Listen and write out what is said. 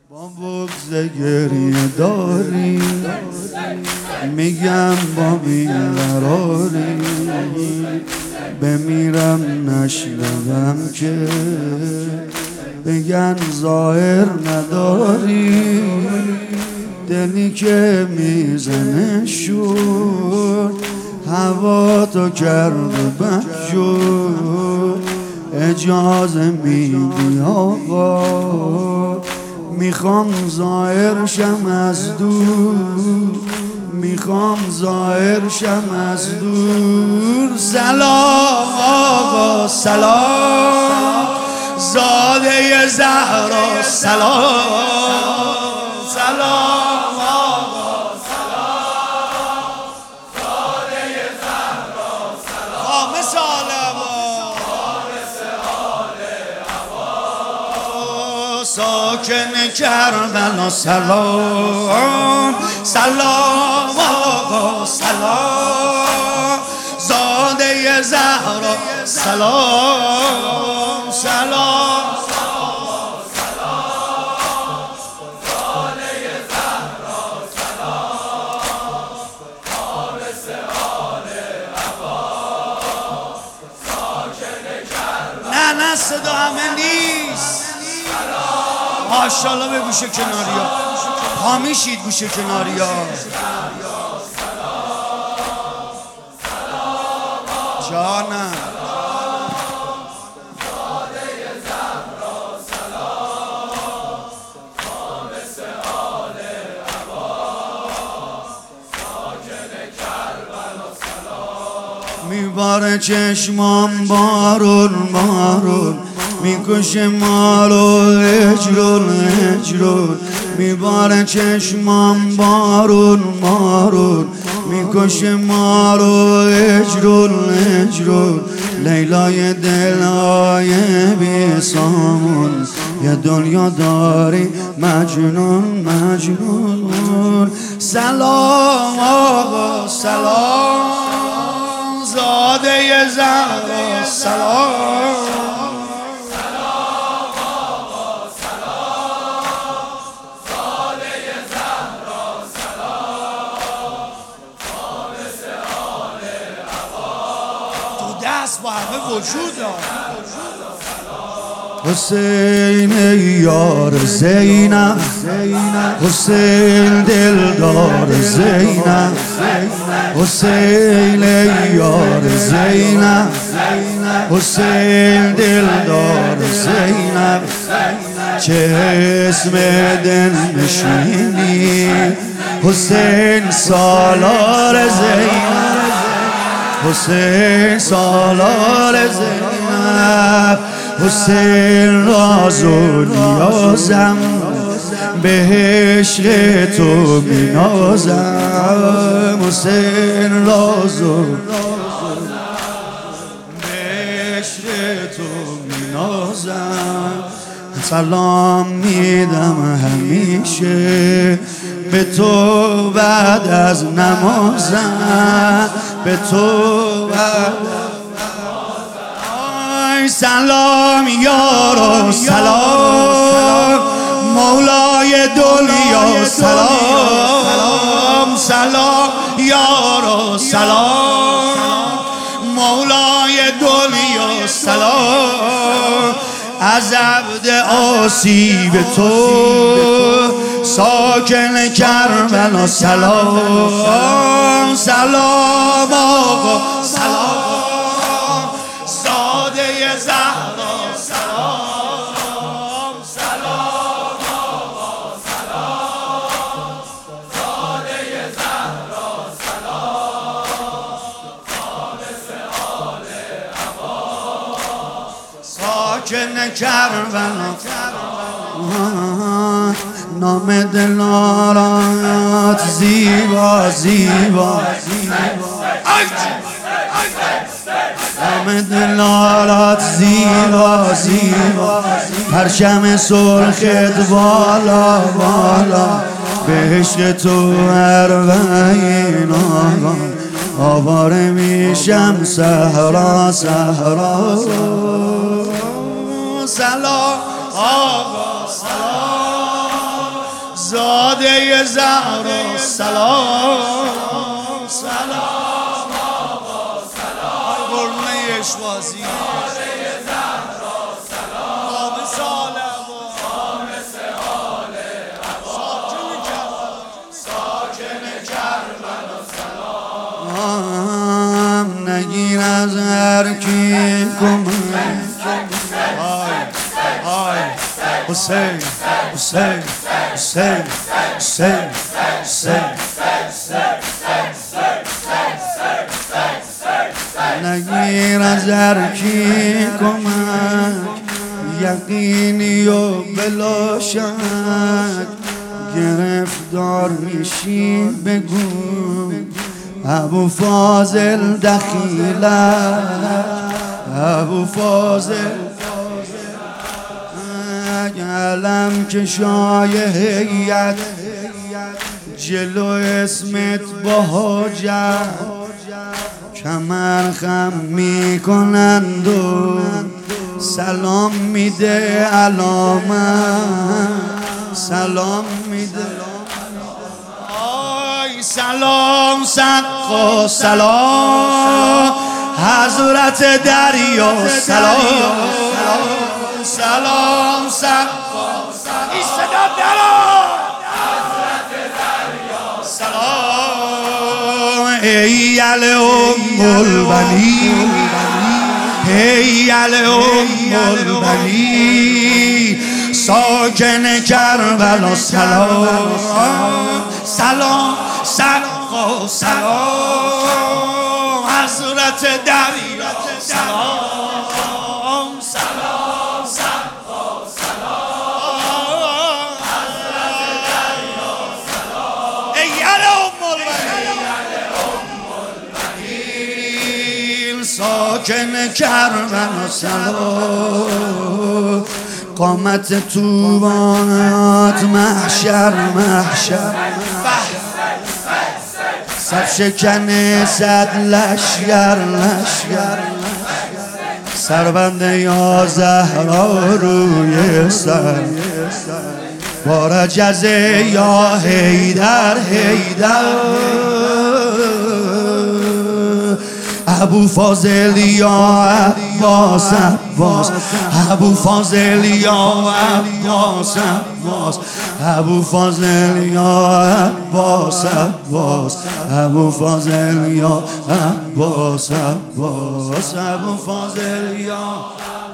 با بغض گریه داری میگم با بیقراری بمیرم نشنوم که بگن ظاهر نداری دلی که میزنه شد هوا تو کرده بجور اجازه میدی آقا میخوام ظاهر شم از دور میخوام ظاهر شم از دور سلام آقا سلام زاده زهرا سلام سلام آقا سلام زاده زهرا سلام خامس عالم ساکن کربلا سلام سلام آقا سلام زاده زهرا سلام سلام نه صدا همه نیست ماشاءالله به گوش کناریا پا میشید گوش کناریا جانم میباره چشمام بارون بارون میکشه مارو اجرون اجرون میباره چشمام بارون بارون میکشه مارو اجرون اجرون لیلای دلای بی سامون یه دنیا داری مجنون مجنون سلام آقا سلام زاده زهرا سلام سلام آقا سلام زاده زهرا سلام خالص آل عبا تو دست با همه وجود حسین یار زینب حسین دلدار زینب حسین یار زینب حسین دلدار زینب چه اسم دل نشینی حسین سالار زینب حسین سالار زینب حسین راز و نیازم به عشق تو مینازم حسین راز و به عشق تو مینازم سلام میدم همیشه به تو بعد از نمازم به تو بعد سلام یارو سلام مولای دنیا سلام سلام یارو سلام مولای دنیا سلام از عبد آسیب تو ساکن کربلا سلام سلام آقا سلام ساکن کربلا نام دلارات زیبا زیبا نام دلارات زیبا زیبا پرچم سرخت بالا بالا به عشق تو اربعین آواره میشم صحرا صحرا سلام آقا سلام زاده زهرا سلام سلام آقا سلام قربونه اشوازی زاده زهرا سلام قام سالم ساکن کربلا سلام نگیر از هر کی کمک حسین حسین حسین حسین نگیر از هر کی کمک یقینی و بلا شک گرفتار میشی بگو ابو فاضل دخیلک ابو فاضل علم کشای هیئت جلو اسمت با حاجت کمر خم میکنند و سلام میده علامت سلام میده آی سلام سقا سلام حضرت دریا سلام سلام سقا این صدا درا حضرت دریا سلام ایل ام البنی ایل ام البنی ساکن کربلا سلام سلام سقا سلام حضرت دریا سلام سلام سقا سلام حضرت دریا سلام ایل ام البنی ساکن کربلا سلام قامت توبات محشر محشر صف شکن صد لشگر لشگر سربند یا زهرا روی سر بارجز یا حیدر حیدر ابو فاضل یا عباس عباس ابو فاضل یا عباس عباس ابو فاضل یا عباس عباس ابو فاضل یا عباس عباس ابو فاضل یا